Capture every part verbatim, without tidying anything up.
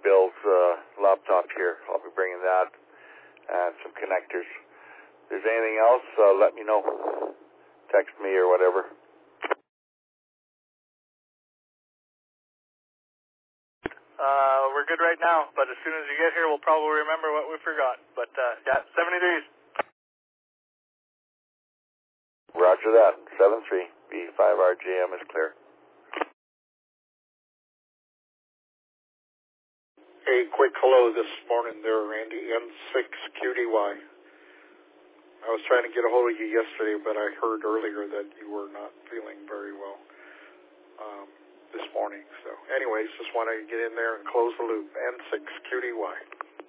Bill's uh, laptop here. I'll be bringing that and some connectors. If there's anything else, uh, let me know. Text me or whatever. Uh, we're good right now, but as soon as you get here, we'll probably remember what we forgot. But, uh, yeah, seventy degrees. Roger that. seven three V five R J M is clear. A quick hello this morning there, Randy, N six Q D Y. I was trying to get a hold of you yesterday, but I heard earlier that you were not feeling very well um, this morning. So anyways, just want to get in there and close the loop. N six Q D Y.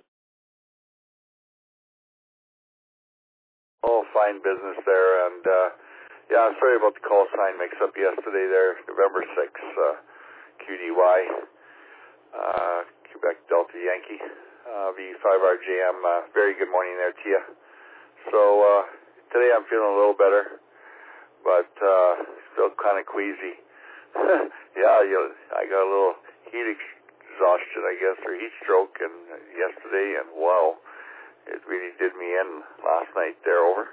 Oh, fine business there. And, uh, yeah, sorry about the call sign mix-up yesterday there. November sixth, uh, Q D Y, uh, Quebec Delta Yankee, uh, V five R J M. Uh, very good morning there to you. So, uh, today I'm feeling a little better, but, uh, still kind of queasy. yeah, you know, I got a little heat exhaustion, I guess, or heat stroke and uh, yesterday, and wow, it really did me in last night there. Over.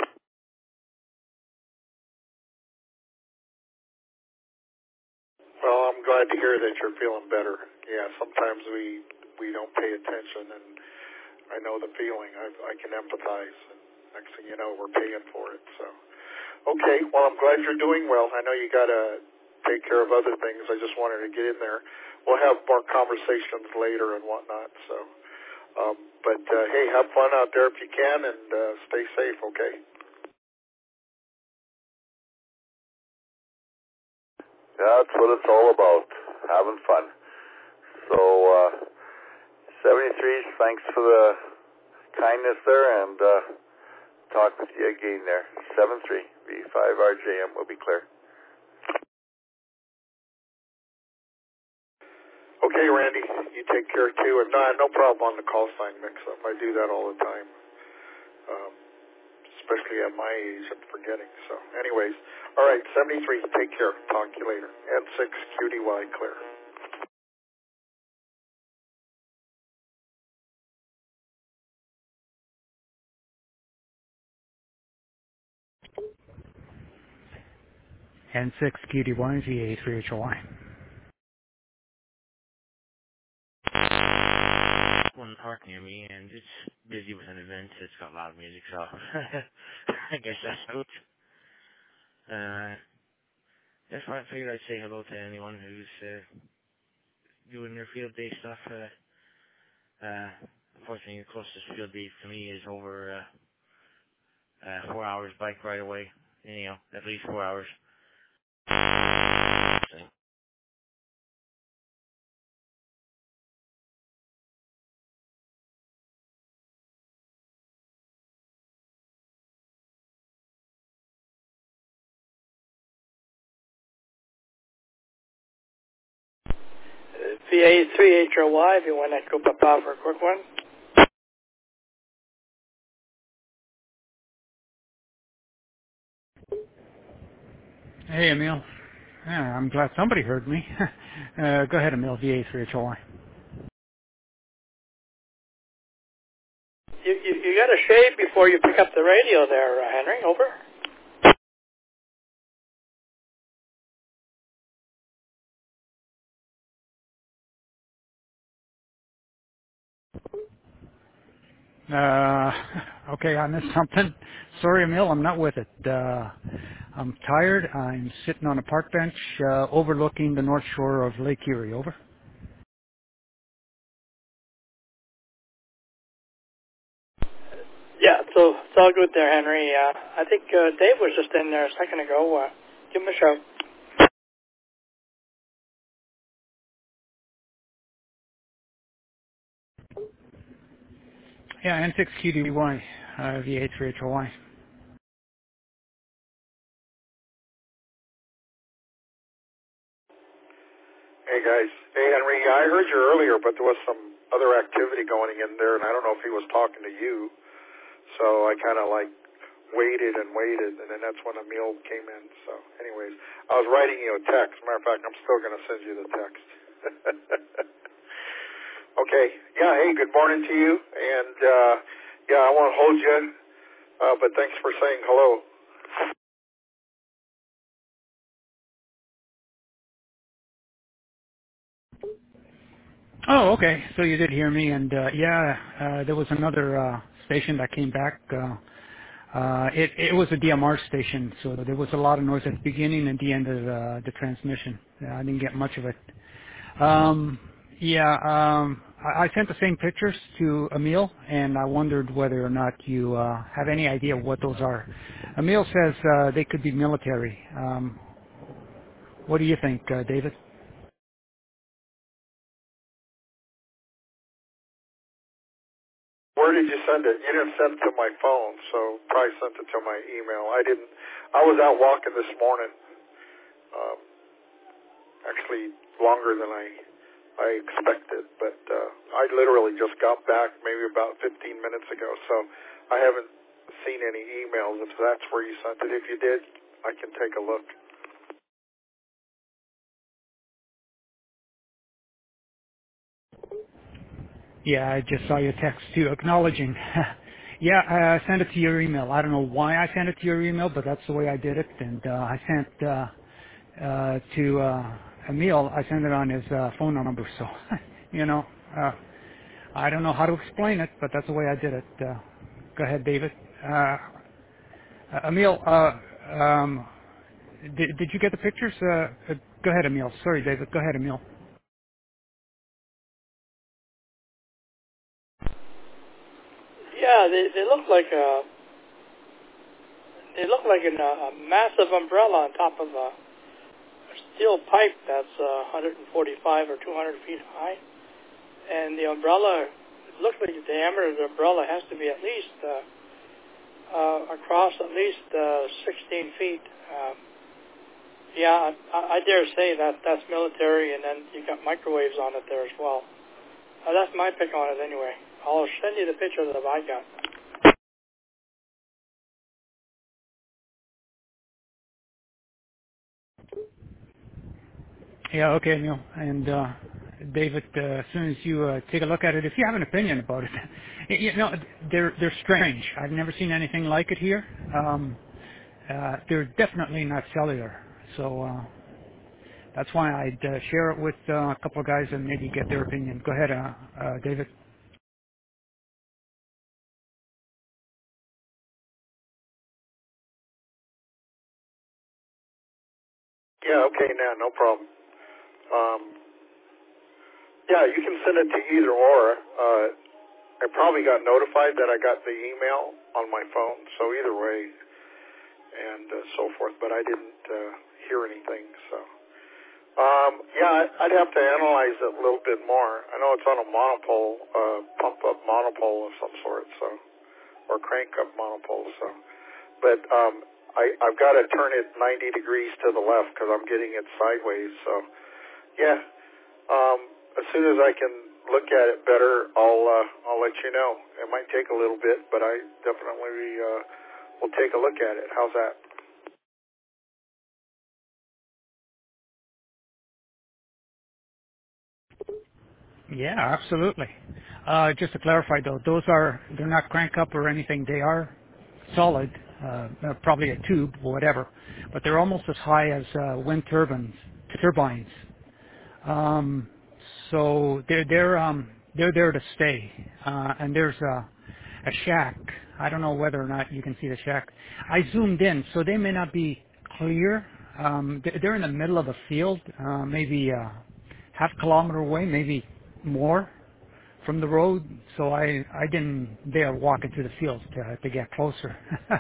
Well, I'm glad to hear that you're feeling better. Yeah, sometimes we we don't pay attention, and I know the feeling. I, I can empathize. And next thing you know, we're paying for it. So, okay. Well, I'm glad you're doing well. I know you got to take care of other things. I just wanted to get in there. We'll have more conversations later and whatnot. So, um, but uh, hey, have fun out there if you can, and uh, stay safe. Okay. That's what it's all about, having fun. So, uh, seventy-threes, thanks for the kindness there, and uh, talk with you again there. seven three V five R J M will be clear. Okay, Randy, you take care too, and no, no problem on the call sign mix-up. I do that all the time, um, especially at my age and forgetting. So, anyways, all right, seventy-three, take care. Talk to you later. N six Q D Y clear. N six Q D Y V A three H O Y. One park near me, and it's busy with an event. It's got loud music, so I guess that's out. Uh, that's why I figured I'd say hello to anyone who's uh, doing their field day stuff. Uh, uh, unfortunately, the closest field day for me is over uh, uh, four hours bike ride away. You know, at least four hours. So, V A three H O Y, if you want to go papa for a quick one. Hey, Emil. Yeah, I'm glad somebody heard me. uh, go ahead, Emil, V A three H O Y. You, you, you got to shave before you pick up the radio there, uh, Henry. Over. Uh, okay, I missed something. Sorry, Emil, I'm not with it. Uh, I'm tired. I'm sitting on a park bench uh, overlooking the north shore of Lake Erie. Over. Yeah, so it's all good there, Henry. Uh, I think uh, Dave was just in there a second ago. Uh, give him a shout. Yeah, N six Q D Y, uh, V A three H O Y. Hey, guys. Hey, Henry, I heard you earlier, but there was some other activity going in there, and I don't know if he was talking to you. So I kind of like waited and waited, and then that's when Emil came in. So anyways, I was writing you a text. Matter of fact, I'm still going to send you the text. Okay. Yeah, hey, good morning to you. And, uh, yeah, I won't hold you, uh, but thanks for saying hello. Oh, okay. So you did hear me, and uh, yeah, uh, there was another uh, station that came back. Uh, uh, it, it was a D M R station, so there was a lot of noise at the beginning and the end of the, the transmission. Yeah, I didn't get much of it. Um, yeah, um, I, I sent the same pictures to Emil, and I wondered whether or not you uh, have any idea what those are. Emil says uh, they could be military. Um, what do you think, uh, David? Where did you send it? You didn't send it to my phone, so probably sent it to my email. I didn't. I was out walking this morning, um, actually longer than I I expected, but uh, I literally just got back maybe about fifteen minutes ago, so I haven't seen any emails. If that's where you sent it, if you did, I can take a look. Yeah, I just saw your text too, acknowledging. Yeah, I sent it to your email. I don't know why I sent it to your email, but that's the way I did it. And uh, I sent uh, uh, to uh, Emil, I sent it on his uh, phone number. So, you know, uh, I don't know how to explain it, but that's the way I did it. Uh, go ahead, David. Uh, uh, Emil, uh, um, did, did you get the pictures? Uh, uh, go ahead, Emil. Sorry, David. Go ahead, Emil. Yeah, they they look like a they look like an, a massive umbrella on top of a steel pipe that's uh, one hundred forty-five or two hundred feet high, and the umbrella, it looks like the diameter of the umbrella has to be at least uh, uh, across at least uh, sixteen feet. Uh, yeah, I, I dare say that that's military, and then you got microwaves on it there as well. Uh, that's my pick on it anyway. I'll send you the picture that I got. Yeah, okay, Neil. And uh, David, uh, as soon as you uh, take a look at it, if you have an opinion about it, you know, they're they're strange. I've never seen anything like it here. Um, uh, they're definitely not cellular, so uh, that's why I'd uh, share it with uh, a couple of guys and maybe get their opinion. Go ahead, uh, uh, David. Yeah, okay, now, no problem. Um, yeah, you can send it to either or. Uh, I probably got notified that I got the email on my phone, so either way, and uh, so forth, but I didn't uh, hear anything, so. Um, yeah, I'd have to analyze it a little bit more. I know it's on a monopole, uh, pump-up monopole of some sort, so, or crank-up monopole, so. But um, I, I've got to turn it ninety degrees to the left because I'm getting it sideways, so. Yeah, um, as soon as I can look at it better, I'll uh, I'll let you know. It might take a little bit, but I definitely uh, will take a look at it. How's that? Yeah, absolutely. Uh, just to clarify, though, those are they're not crank up or anything. They are solid, uh, uh, probably a tube or whatever, but they're almost as high as uh, wind turbines. Turbines. Um, so they're they're um, they're there to stay. Uh, and there's a, a shack. I don't know whether or not you can see the shack. I zoomed in, so they may not be clear. Um, they- they're in the middle of a field, uh, maybe uh, half kilometer away, maybe more from the road. So I I didn't dare walk into the field to to get closer.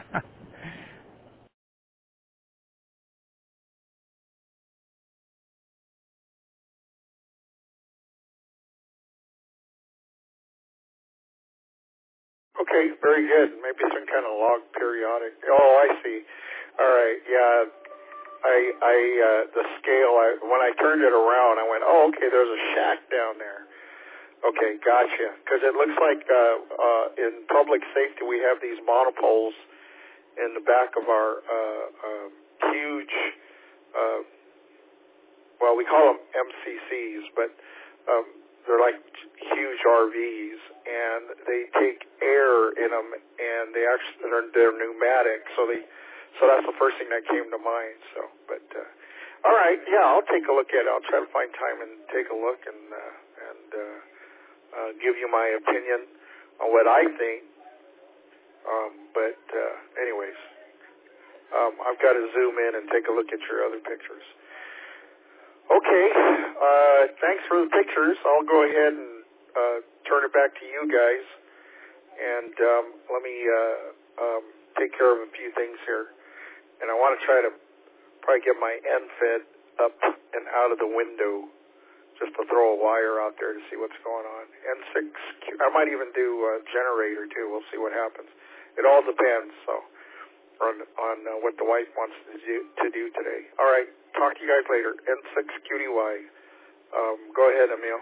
Okay, very good. Maybe some kind of log periodic. Oh, I see. All right, yeah. I, I, uh, the scale, I, when I turned it around, I went, oh, okay, there's a shack down there. Okay, gotcha. Because it looks like uh, uh, in public safety we have these monopoles in the back of our uh, uh, huge, uh, well, we call them M C Cs, but um, they're like huge R Vs, and they take air in them, and they actually they're, they're pneumatic. So they, so that's the first thing that came to mind. So, but uh, all right, yeah, I'll take a look at it. I'll try to find time and take a look and uh, and uh, uh, give you my opinion on what I think. Um, but uh, anyways, um, I've got to zoom in and take a look at your other pictures. Okay, uh, thanks for the pictures. I'll go ahead and uh, turn it back to you guys, and um, let me uh, um, take care of a few things here. And I want to try to probably get my end fed up and out of the window, just to throw a wire out there to see what's going on. N six, I might even do a generator too. We'll see what happens. It all depends. So on on uh, what the wife wants to do to do today. All right. Talk to you guys later. N six Q D Y. Um, go ahead, Emil.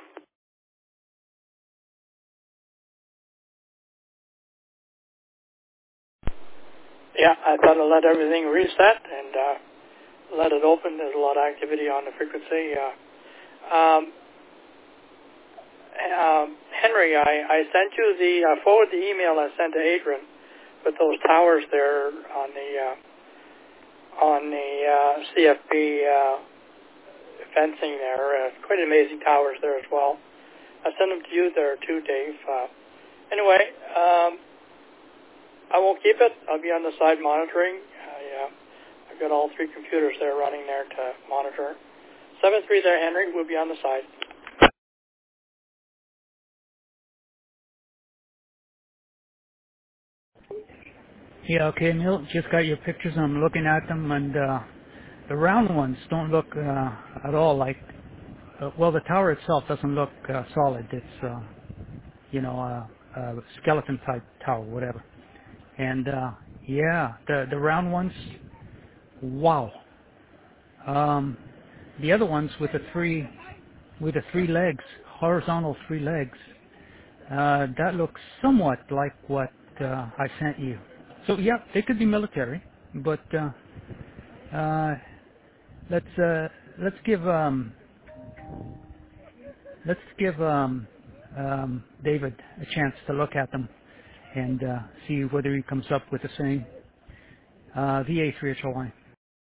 Yeah, I thought I'd let everything reset and uh, let it open. There's a lot of activity on the frequency. Uh, um, um, Henry, I, I sent you the, I forwarded the email I sent to Adrian with those towers there on the uh, on the uh, C F B uh, fencing there. Uh, quite amazing towers there as well. I sent them to you there too, Dave. Uh, anyway, um, I won't keep it. I'll be on the side monitoring. I, uh, I've got all three computers there running there to monitor. seven three there, Henry. We'll be on the side. Yeah, okay, Neil, just got your pictures. I'm looking at them, and uh, the round ones don't look uh, at all like, uh, well, the tower itself doesn't look uh, solid. It's, uh, you know, a, a skeleton type tower, whatever. And uh, yeah, the the round ones, wow. Um, the other ones with the three with the three legs, horizontal three legs, uh, that looks somewhat like what uh, I sent you. So yeah, they could be military, but uh, uh, let's uh, let's give um, let's give um, um, David a chance to look at them and uh, see whether he comes up with the same uh, V A three H L Y.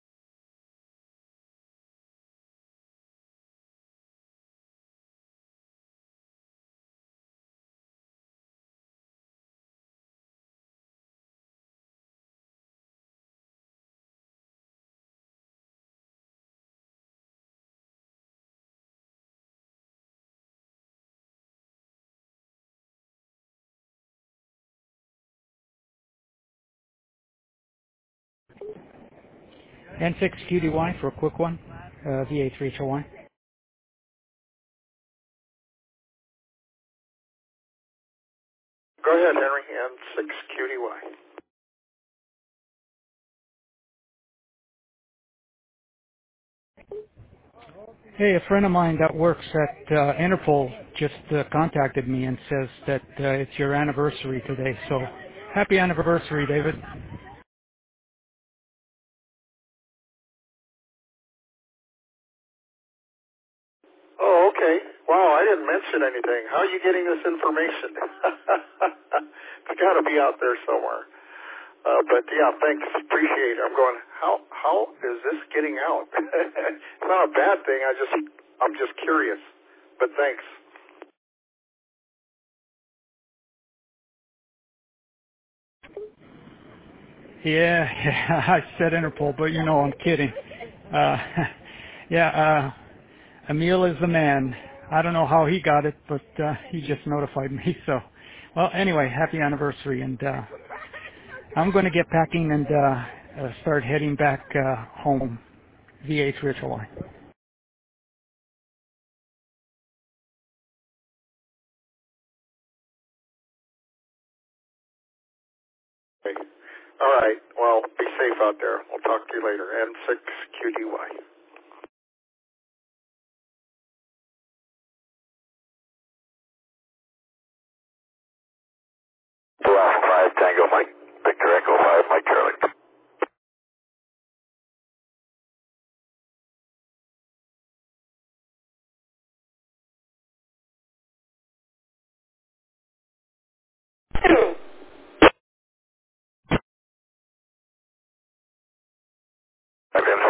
N six Q D Y for a quick one, uh, V A three H L Y. Go ahead, Henry. N six Q D Y. Hey, a friend of mine that works at uh, Interpol just uh, contacted me and says that uh, it's your anniversary today. So, happy anniversary, David. Oh, okay. Wow, I didn't mention anything. How are you getting this information? It's got to be out there somewhere. Uh, but yeah, thanks. Appreciate it. I'm going, how how is this getting out? It's not a bad thing. I just I'm just curious. But thanks. Yeah, yeah, I said Interpol, but you know I'm kidding. Uh, yeah, uh, Emil is the man. I don't know how he got it, but uh, he just notified me. So, well, anyway, happy anniversary, and uh, I'm going to get packing and uh, uh, start heading back uh, home, V A three H L Y. Okay. All right. Well, be safe out there. We'll talk to you later. N six Q D Y. Bravo five Tango Mike. Victor Echo five Mike Charlie. I've been